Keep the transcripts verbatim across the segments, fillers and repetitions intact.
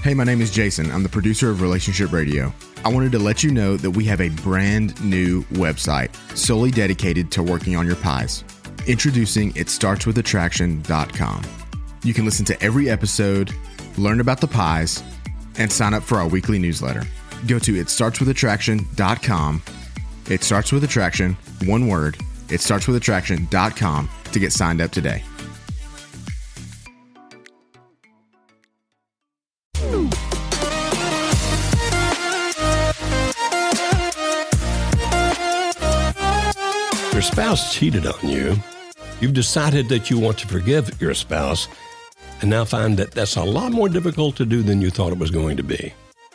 Hey, my name is Jason. I'm the producer of Relationship Radio. I wanted to let you know that we have a brand new website solely dedicated to working on your pies. Introducing it starts with attraction dot com. You can listen to every episode, learn about the pies, and sign up for our weekly newsletter. Go to it starts with attraction dot com. It starts with attraction, one word, it starts with attraction dot com to get signed up today. Your spouse cheated on you. You've decided that you want to forgive your spouse and now find that that's a lot more difficult to do than you thought it was going to be.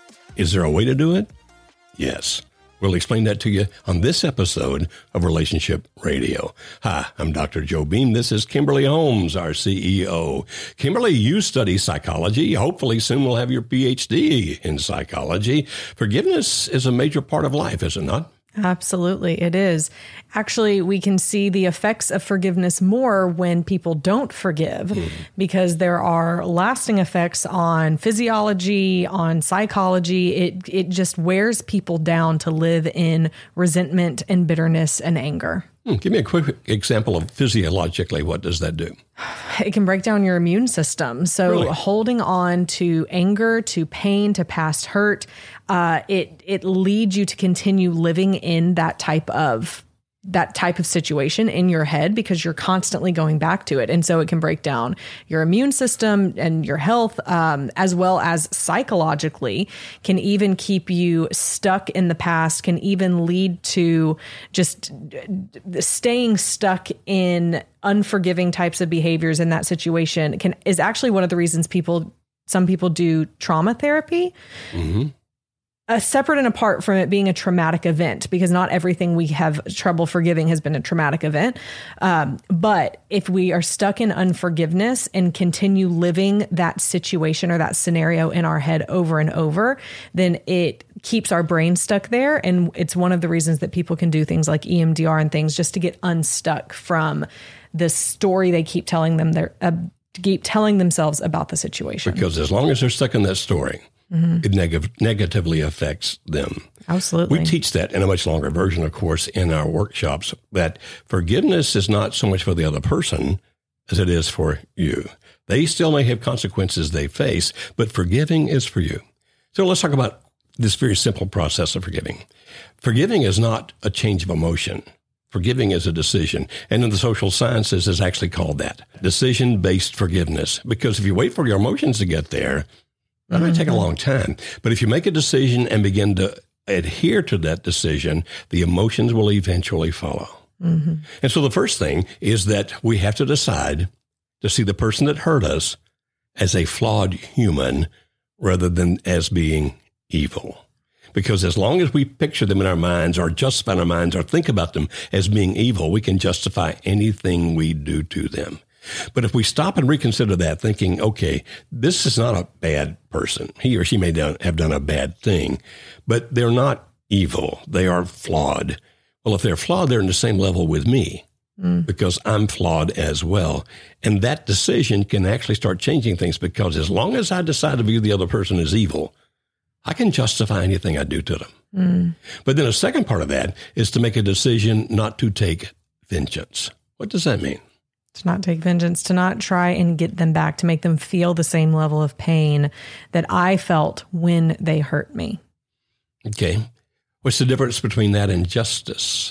Is there a way to do it? Yes. We'll explain that to you on this episode of Relationship Radio. Hi, I'm Doctor Joe Beam. This is Kimberly Holmes, our C E O. Kimberly, you study psychology. Hopefully soon we'll have your P H D in psychology. Forgiveness is a major part of life, is it not? Absolutely, it is. Actually, we can see the effects of forgiveness more when people don't forgive, mm. because there are lasting effects on physiology, on psychology. It it just wears people down to live in resentment and bitterness and anger. Mm. Give me a quick example of physiologically, what does that do? It can break down your immune system. So Really? holding on to anger, to pain, to past hurt, uh, it it leads you to continue living in that type of that type of situation in your head because you're constantly going back to it. And so it can break down your immune system and your health, um, as well as psychologically, can even keep you stuck in the past, can even lead to just staying stuck in unforgiving types of behaviors in that situation. Can is actually one of the reasons people, some people do trauma therapy. Mm-hmm. Uh, separate and apart from it being a traumatic event, because not everything we have trouble forgiving has been a traumatic event. Um, but if we are stuck in unforgiveness and continue living that situation or that scenario in our head over and over, then it keeps our brain stuck there. And it's one of the reasons that people can do things like E M D R and things just to get unstuck from the story they keep telling them they're uh, keep telling themselves about the situation. Because as long as they're stuck in that story, Mm-hmm. it neg- negatively affects them. Absolutely. We teach that in a much longer version, of course, in our workshops, that forgiveness is not so much for the other person as it is for you. They still may have consequences they face, but forgiving is for you. So let's talk about this very simple process of forgiving. Forgiving is not a change of emotion. Forgiving is a decision. And in the social sciences, it's actually called that, decision-based forgiveness. Because if you wait for your emotions to get there, that might take a long time. But if you make a decision and begin to adhere to that decision, the emotions will eventually follow. Mm-hmm. And so the first thing is that we have to decide to see the person that hurt us as a flawed human rather than as being evil. Because as long as we picture them in our minds or justify in our minds or think about them as being evil, we can justify anything we do to them. But if we stop and reconsider that, thinking, okay, this is not a bad person. He or she may have done a bad thing, but they're not evil. They are flawed. Well, if they're flawed, they're in the same level with me mm. because I'm flawed as well. And that decision can actually start changing things, because as long as I decide to view the other person as evil, I can justify anything I do to them. Mm. But then a second part of that is to make a decision not to take vengeance. What does that mean? To not take vengeance, to not try and get them back, to make them feel the same level of pain that I felt when they hurt me. Okay. What's the difference between that and justice?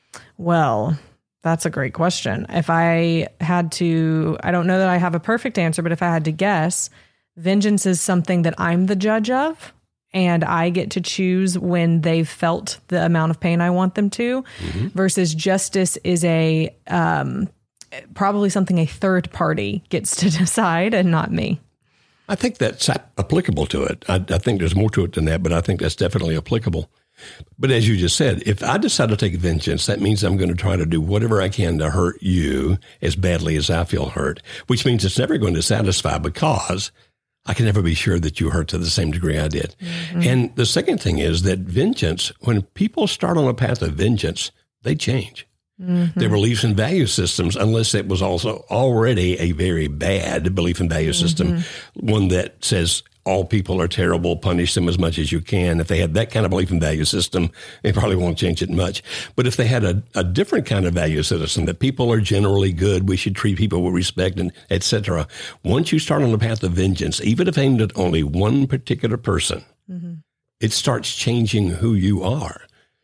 Well, that's a great question. If I had to, I don't know that I have a perfect answer, but if I had to guess, vengeance is something that I'm the judge of, and I get to choose when they've felt the amount of pain I want them to, mm-hmm. versus justice is a, um, probably something a third party gets to decide and not me. I think that's applicable to it. I, I think there's more to it than that, but I think that's definitely applicable. But as you just said, if I decide to take vengeance, that means I'm going to try to do whatever I can to hurt you as badly as I feel hurt, which means it's never going to satisfy, because I can never be sure that you hurt to the same degree I did. Mm-hmm. And the second thing is that vengeance, when people start on a path of vengeance, they change. Mm-hmm. Their beliefs and value systems, unless it was also already a very bad belief and value system, mm-hmm. one that says all people are terrible, punish them as much as you can. If they had that kind of belief and value system, they probably won't change it much. But if they had a, a different kind of value system, that people are generally good, we should treat people with respect, and et cetera. Once you start on the path of vengeance, even if aimed at only one particular person, mm-hmm. it starts changing who you are.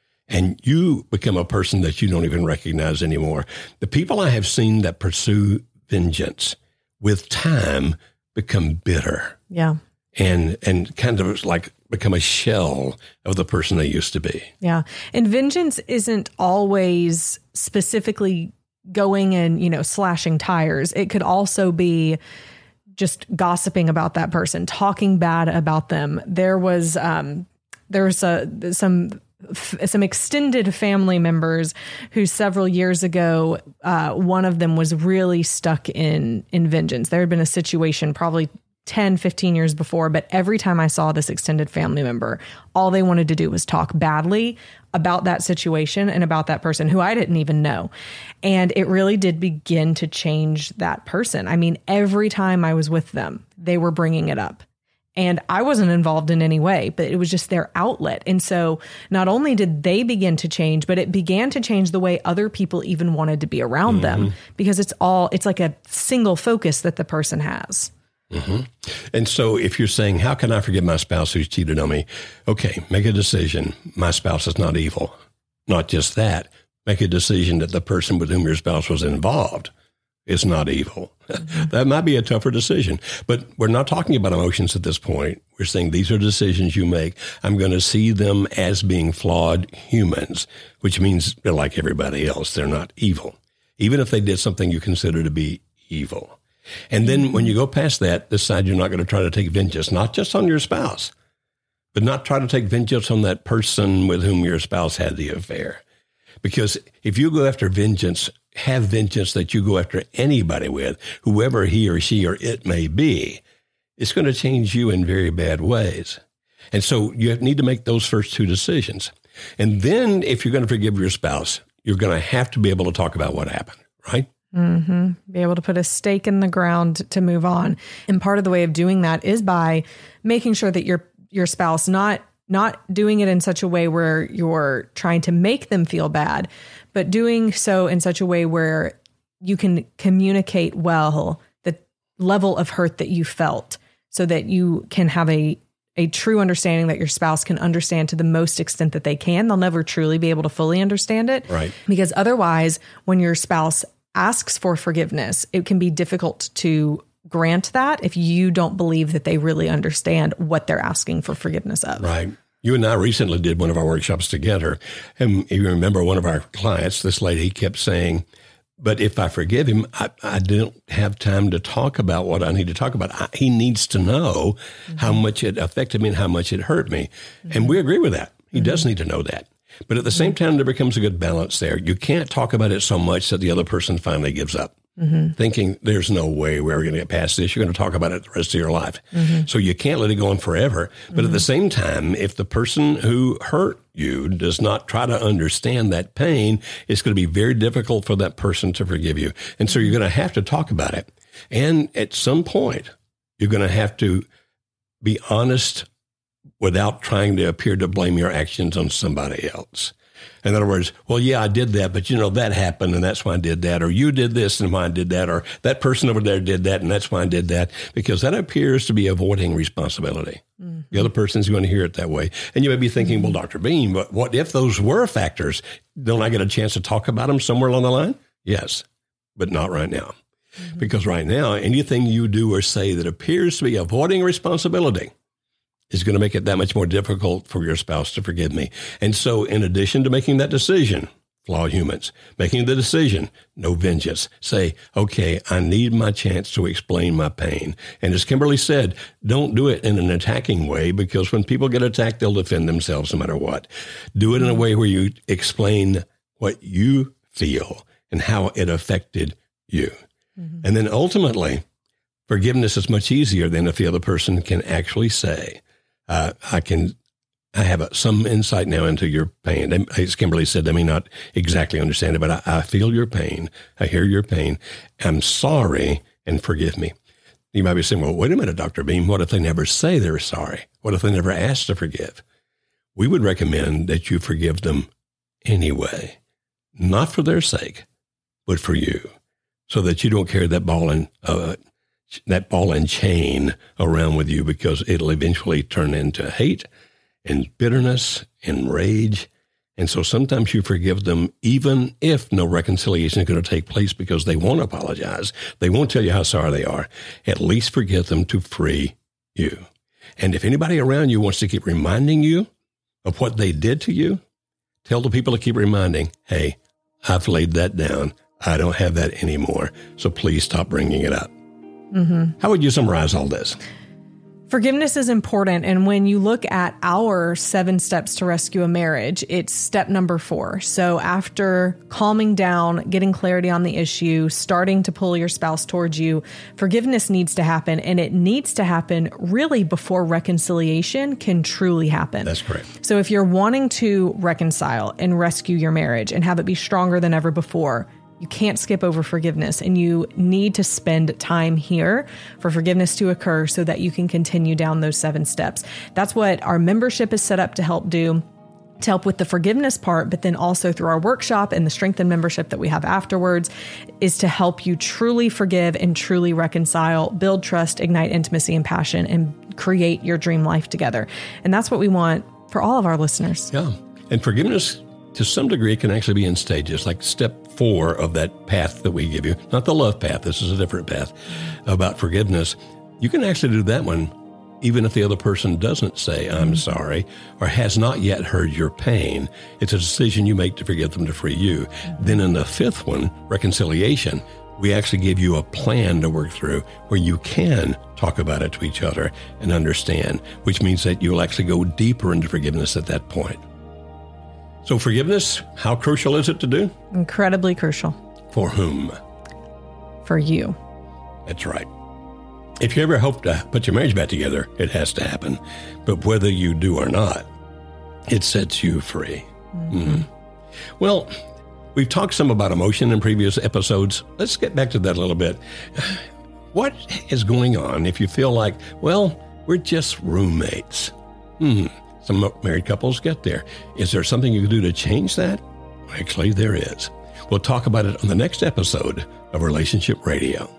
And you become a person that you don't even recognize anymore. The people I have seen that pursue vengeance with time become bitter. Yeah. And and kind of like become a shell of the person they used to be. Yeah. And vengeance isn't always specifically going and, you know, slashing tires. It could also be just gossiping about that person, talking bad about them. There was um there was a, some some extended family members who several years ago, uh, one of them was really stuck in in vengeance. There had been a situation probably ten, fifteen years before, but every time I saw this extended family member, all they wanted to do was talk badly about that situation and about that person who I didn't even know. And it really did begin to change that person. I mean, every time I was with them, they were bringing it up. And I wasn't involved in any way, but it was just their outlet. And so not only did they begin to change, but it began to change the way other people even wanted to be around mm-hmm. them, because it's all, it's like a single focus that the person has. Mm-hmm. And so if you're saying, how can I forgive my spouse who's cheated on me? Okay, make a decision. My spouse is not evil. Not just that. Make a decision that the person with whom your spouse was involved is not evil. Mm-hmm. That might be a tougher decision. But we're not talking about emotions at this point. We're saying these are decisions you make. I'm going to see them as being flawed humans, which means they're like everybody else. They're not evil, even if they did something you consider to be evil. And then when you go past that, decide you're not going to try to take vengeance, not just on your spouse, but not try to take vengeance on that person with whom your spouse had the affair. Because if you go after vengeance, have vengeance that you go after anybody with, whoever he or she or it may be, it's going to change you in very bad ways. And so you need to make those first two decisions. And then if you're going to forgive your spouse, you're going to have to be able to talk about what happened, right? Mm-hmm. Be able to put a stake in the ground to move on. And part of the way of doing that is by making sure that your your spouse not not doing it in such a way where you're trying to make them feel bad, but doing so in such a way where you can communicate well the level of hurt that you felt, so that you can have a a true understanding that your spouse can understand to the most extent that they can. They'll never truly be able to fully understand it. Right. Because otherwise, when your spouse asks for forgiveness, it can be difficult to grant that if you don't believe that they really understand what they're asking for forgiveness of. Right. You and I recently did one of our workshops together. And you remember one of our clients, this lady kept saying, but if I forgive him, I, I don't have time to talk about what I need to talk about. I, he needs to know mm-hmm. how much it affected me and how much it hurt me. Mm-hmm. And we agree with that. He mm-hmm. does need to know that. But at the same time, there becomes a good balance there. You can't talk about it so much that the other person finally gives up, mm-hmm. thinking there's no way we're going to get past this. You're going to talk about it the rest of your life. Mm-hmm. So you can't let it go on forever. But mm-hmm. at the same time, if the person who hurt you does not try to understand that pain, it's going to be very difficult for that person to forgive you. And so you're going to have to talk about it. And at some point, you're going to have to be honest without trying to appear to blame your actions on somebody else. In other words, well, yeah, I did that, but you know, that happened and that's why I did that. Or you did this and why I did that. Or that person over there did that and that's why I did that. Because that appears to be avoiding responsibility. Mm-hmm. The other person's going to hear it that way. And you may be thinking, well, Doctor Beam, but what if those were factors? Don't I get a chance to talk about them somewhere along the line? Yes, but not right now. Mm-hmm. Because right now, anything you do or say that appears to be avoiding responsibility is going to make it that much more difficult for your spouse to forgive me. And so in addition to making that decision, flawed humans, making the decision, no vengeance, say, okay, I need my chance to explain my pain. And as Kimberly said, don't do it in an attacking way, because when people get attacked, they'll defend themselves no matter what. Do it in a way where you explain what you feel and how it affected you. Mm-hmm. And then ultimately, forgiveness is much easier than if the other person can actually say, Uh, I can, I have a, some insight now into your pain. And as Kimberly said, I may not exactly understand it, but I, I feel your pain. I hear your pain. I'm sorry and forgive me. You might be saying, well, wait a minute, Doctor Beam. What if they never say they're sorry? What if they never ask to forgive? We would recommend that you forgive them anyway, not for their sake, but for you, so that you don't carry that ball and uh, that ball and chain around with you, because it'll eventually turn into hate and bitterness and rage. And so sometimes you forgive them even if no reconciliation is going to take place, because they won't apologize. They won't tell you how sorry they are. At least forgive them to free you. And if anybody around you wants to keep reminding you of what they did to you, tell the people to keep reminding, hey, I've laid that down. I don't have that anymore. So please stop bringing it up. Mm-hmm. How would you summarize all this? Forgiveness is important. And when you look at our seven steps to rescue a marriage, it's step number four. So after calming down, getting clarity on the issue, starting to pull your spouse towards you, forgiveness needs to happen. And it needs to happen really before reconciliation can truly happen. That's correct. So if you're wanting to reconcile and rescue your marriage and have it be stronger than ever before, you can't skip over forgiveness, and you need to spend time here for forgiveness to occur so that you can continue down those seven steps. That's what our membership is set up to help do, to help with the forgiveness part, but then also through our workshop and the strengthened membership that we have afterwards is to help you truly forgive and truly reconcile, build trust, ignite intimacy and passion, and create your dream life together. And that's what we want for all of our listeners. Yeah. And forgiveness, to some degree, can actually be in stages, like step four of that path that we give you, not the love path. This is a different path about forgiveness. You can actually do that one even if the other person doesn't say, I'm sorry, or has not yet heard your pain. It's a decision you make to forgive them to free you. Then in the fifth one, reconciliation, we actually give you a plan to work through where you can talk about it to each other and understand, which means that you'll actually go deeper into forgiveness at that point. So forgiveness, how crucial is it to do? Incredibly crucial. For whom? For you. That's right. If you ever hope to put your marriage back together, it has to happen. But whether you do or not, it sets you free. Mm-hmm. Mm-hmm. Well, we've talked some about emotion in previous episodes. Let's get back to that a little bit. What is going on if you feel like, well, we're just roommates? Hmm. Some married couples get there. Is there something you can do to change that? Actually, there is. We'll talk about it on the next episode of Relationship Radio.